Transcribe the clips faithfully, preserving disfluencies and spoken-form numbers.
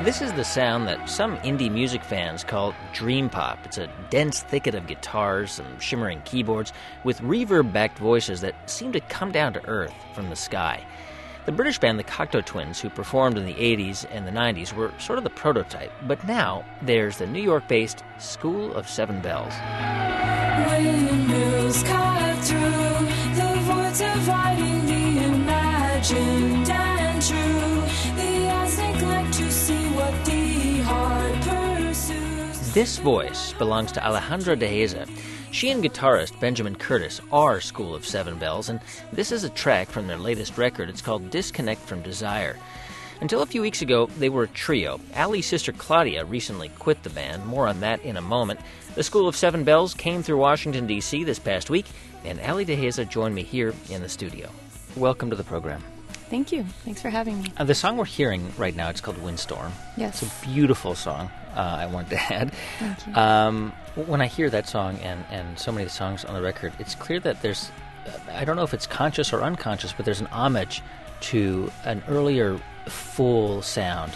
This is the sound that some indie music fans call dream pop. It's a dense thicket of guitars and shimmering keyboards with reverb-backed voices that seem to come down to earth from the sky. The British band the Cocteau Twins, who performed in the eighties and the nineties, were sort of the prototype. But now there's the New York-based School of Seven Bells. Windmills cut through the voids of writing the imagined and true. The eyes neglect to see what the heart pursues. This voice belongs to Alejandra Deheza. She and guitarist Benjamin Curtis are School of Seven Bells, and this is a track from their latest record. It's called Disconnect from Desire. Until a few weeks ago, they were a trio. Ali's sister Claudia recently quit the band. More on that in a moment. The School of Seven Bells came through Washington, D C this past week, and Ali Deheza joined me here in the studio. Welcome to the program. Thank you. Thanks for having me. Uh, the song we're hearing right now, it's called Windstorm. Yes. It's a beautiful song, uh, I want to add. Thank you. Um, when I hear that song and, and so many of the songs on the record, it's clear that there's, uh, I don't know if it's conscious or unconscious, but there's an homage to an earlier full sound.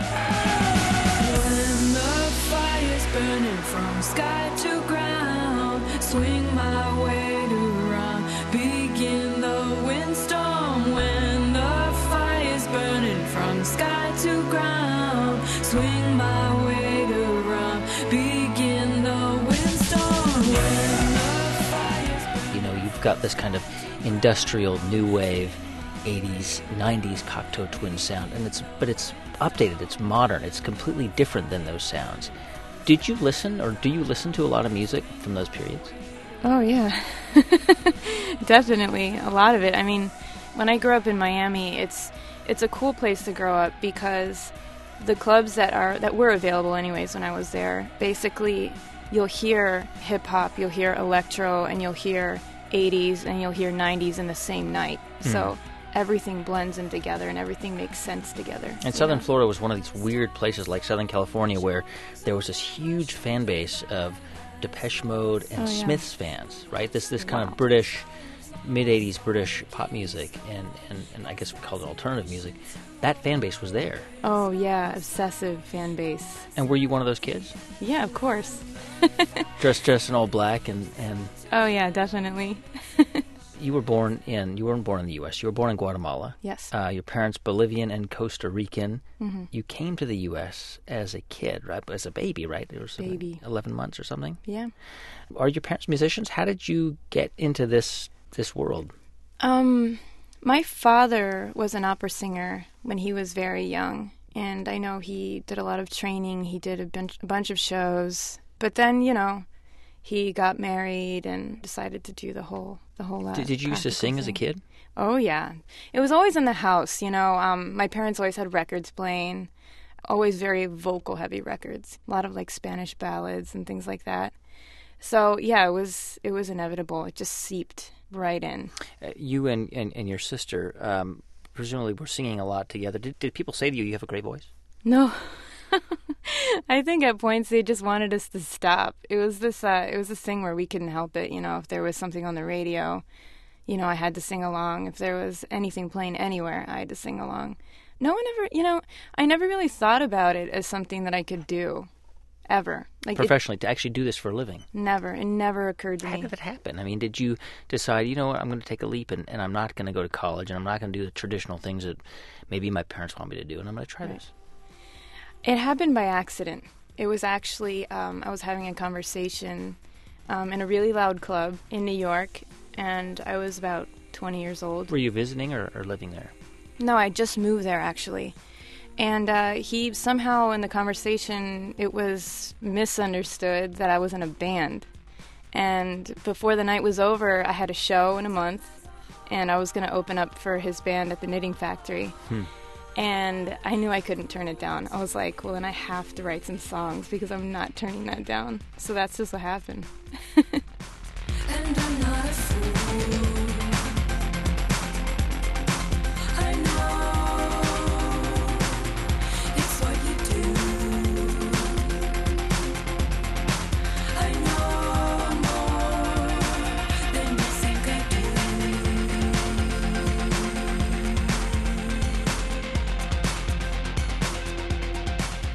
When the fire's burning from sky to ground, swing my weight around, begin the windstorm. When the fire's burning from sky to ground, swing my weight around, begin the windstorm. When the fire's burning. You know, you've got this kind of industrial new wave eighties, nineties Cocteau Twins sound, and it's but it's updated, it's modern, it's completely different than those sounds. Did you listen, or do you listen to a lot of music from those periods? Oh, yeah. Definitely. A lot of it. I mean, when I grew up in Miami, it's it's a cool place to grow up because the clubs that are that were available anyways when I was there, basically you'll hear hip-hop, you'll hear electro, and you'll hear eighties, and you'll hear nineties in the same night. Mm. So everything blends in together and everything makes sense together. And Southern Florida was one of these weird places like Southern California where there was this huge fan base of Depeche Mode and Oh, yeah. Smiths fans, right? This this kind Wow. of British, mid-eighties British pop music, and, and, and I guess we call it alternative music. That fan base was there. Oh, yeah, obsessive fan base. And were you one of those kids? Yeah, of course. Dressed, dressed in all black and... and Oh, yeah, definitely. You were born in, you weren't born in the U S, you were born in Guatemala. Yes. Uh, your parents Bolivian and Costa Rican. Mm-hmm. You came to the U S as a kid, right? As a baby, right? It was Baby. eleven months or something. Yeah. Are your parents musicians? How did you get into this this world? Um, my father was an opera singer when he was very young, and I know he did a lot of training. He did a bunch, a bunch of shows, but then, you know, he got married and decided to do the whole the whole. Uh, Did, did you used to practical sing as a thing. kid? Oh yeah, it was always in the house. You know, um, my parents always had records playing, always very vocal heavy records. A lot of like Spanish ballads and things like that. So yeah, it was it was inevitable. It just seeped right in. Uh, you and, and, and your sister um, presumably were singing a lot together. Did, did people say to you, you have a great voice? No. I think at points they just wanted us to stop. It was this uh it was this thing where we couldn't help it, you know, if there was something on the radio, you know, I had to sing along. If there was anything playing anywhere, I had to sing along. No one ever, you know, I never really thought about it as something that I could do ever. Like Professionally, to actually do this for a living. It never. It never occurred to How me. did it happen? I mean, did you decide, you know what, I'm going to take a leap and, and I'm not going to go to college and I'm not going to do the traditional things that maybe my parents want me to do, and I'm going to try Right. this? It happened by accident. It was actually, um, I was having a conversation um, in a really loud club in New York, and I was about twenty years old. Were you visiting or, or living there? No, I just moved there, actually. And uh, he, somehow in the conversation, it was misunderstood that I was in a band. And before the night was over, I had a show in a month, and I was going to open up for his band at the Knitting Factory. Hmm. And I knew I couldn't turn it down. I was like, well, then I have to write some songs because I'm not turning that down. So that's just what happened. And I'm not a fool. I know it's what you do. I know more than you think I do.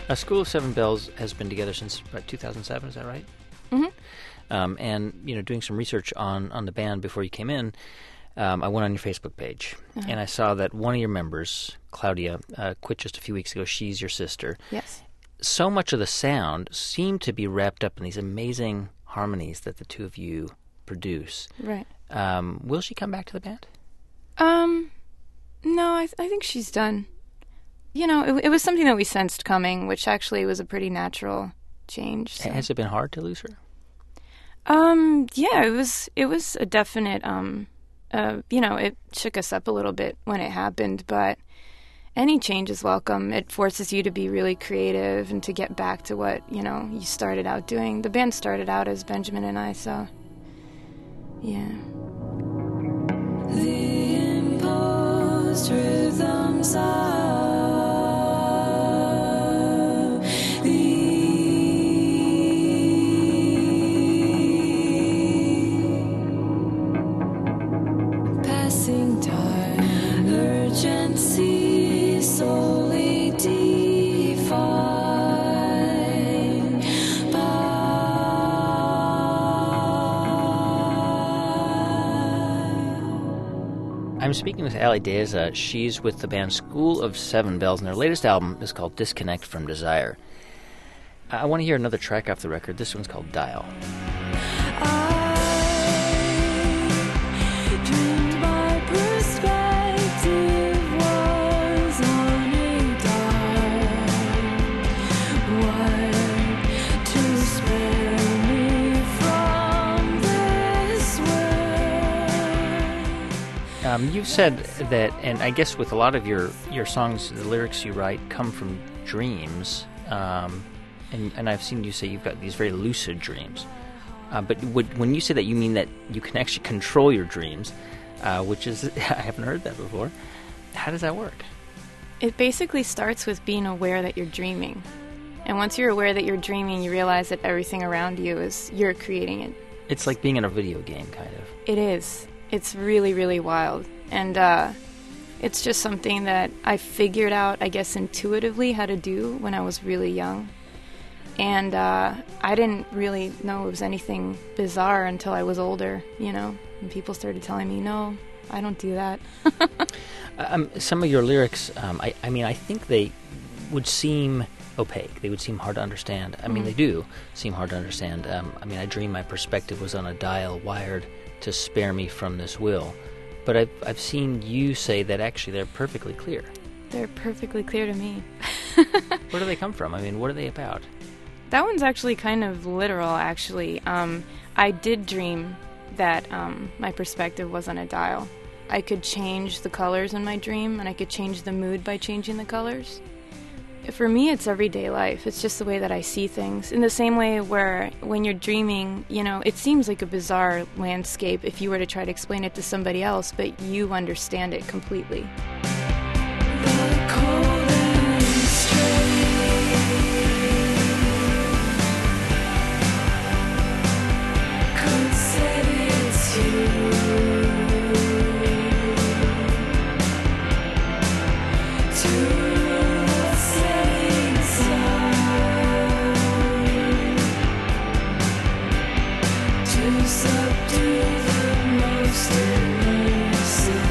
A School of Seven Bells has been together since about two thousand seven, is that right? Mm-hmm. Um, and, you know, doing some research on, on the band before you came in, um, I went on your Facebook page, Uh-huh. and I saw that one of your members, Claudia, uh, quit just a few weeks ago. She's your sister. Yes. So much of the sound seemed to be wrapped up in these amazing harmonies that the two of you produce. Right. Um, will she come back to the band? Um, no, I, th- I think she's done. You know, it, it was something that we sensed coming, which actually was a pretty natural change. So. Has it been hard to lose her? Um, yeah, it was, it was a definite, um, uh, you know, it shook us up a little bit when it happened, but any change is welcome. It forces you to be really creative and to get back to what, you know, you started out doing. The band started out as Benjamin and I, so, yeah. The imposed rhythms of the passing time, urgency solely defined by. I'm speaking with Ali Deza. She's with the band School of Seven Bells, and their latest album is called Disconnect from Desire. I want to hear another track off the record. This one's called Dial. I dreamed my perspective was on a dial, wired to spare me from this world. Um, you've said that, and I guess with a lot of your, your songs, the lyrics you write come from dreams, um, and, and I've seen you say you've got these very lucid dreams. Uh, but would, when you say that, you mean that you can actually control your dreams, uh, which is, I haven't heard that before. How does that work? It basically starts with being aware that you're dreaming. And once you're aware that you're dreaming, you realize that everything around you is, you're creating it. It's like being in a video game, kind of. It is. It's really, really wild. And uh, it's just something that I figured out, I guess, intuitively how to do when I was really young. And uh, I didn't really know it was anything bizarre until I was older, you know, and people started telling me, no, I don't do that. um, some of your lyrics, um, I, I mean, I think they would seem opaque. They would seem hard to understand. I mean, Mm. they do seem hard to understand. Um, I mean, I dream my perspective was on a dial wired to spare me from this will. But I've, I've seen you say that actually they're perfectly clear. They're perfectly clear to me. Where do they come from? I mean, what are they about? That one's actually kind of literal, actually. Um, I did dream that um, my perspective was on a dial. I could change the colors in my dream, and I could change the mood by changing the colors. For me, it's everyday life. It's just the way that I see things. In the same way where when you're dreaming, you know, it seems like a bizarre landscape if you were to try to explain it to somebody else, but you understand it completely. The cold and straight could set its hue to the setting sun, to subdue the most elusive.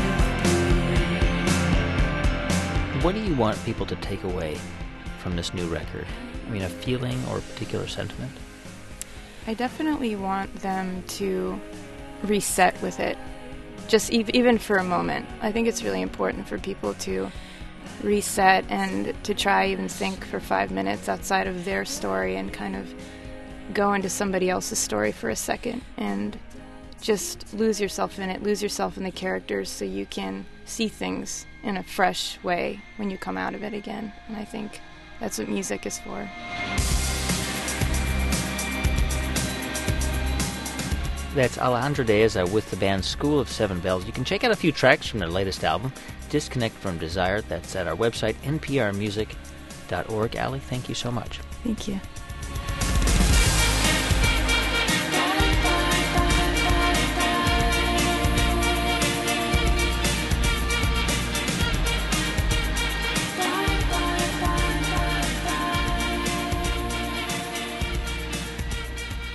What do you want people to take away from this new record? I mean, a feeling or a particular sentiment? I definitely want them to reset with it, just ev- even for a moment. I think it's really important for people to reset and to try even think for five minutes outside of their story and kind of go into somebody else's story for a second and just lose yourself in it, lose yourself in the characters so you can see things in a fresh way when you come out of it again. And I think that's what music is for. That's Alejandra Deza with the band School of Seven Bells. You can check out a few tracks from their latest album, Disconnect from Desire. That's at our website, n p r music dot org. Ali, thank you so much. Thank you.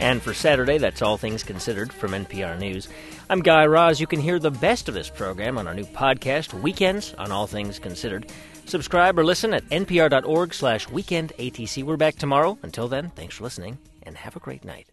And for Saturday, that's All Things Considered from N P R News. I'm Guy Raz. You can hear the best of this program on our new podcast, Weekends on All Things Considered. Subscribe or listen at npr.org slash weekend ATC. We're back tomorrow. Until then, thanks for listening, and have a great night.